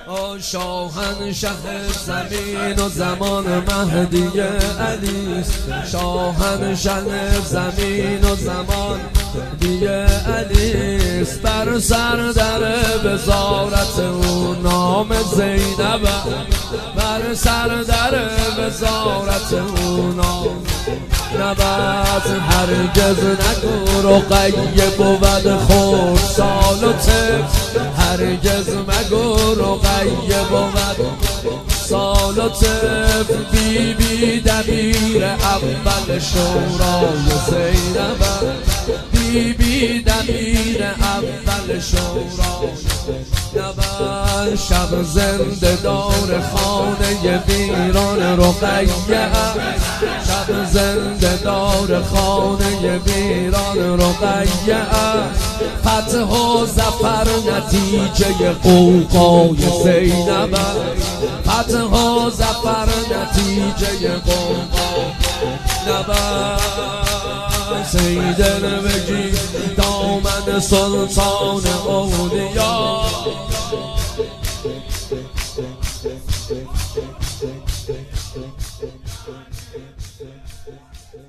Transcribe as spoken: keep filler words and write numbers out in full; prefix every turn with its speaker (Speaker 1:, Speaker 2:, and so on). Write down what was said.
Speaker 1: شاهنشه زمین و زمان مهدی علیست، شاهنشه زمین و زمان مهدی علیست. بر سر در وزارت او نام زینب، بر سر در وزارت او نام نبات. هرگز نگو رقیه بود خود سال و طفل، هرگز مگو رقیه بود سال و طفل. بی بی دبیر اول شورای زینب، بی بی دبیر اول شورای نبر. شب زنده دار خانه ویران رقیه، شب زنده دار خانه ویران رقیه. فتح و ظفر نتیجه قوقای زینب، فتح و ظفر نتیجه قوقای نبر. سیدن بگی دامن سلطان اولیا، Thank you.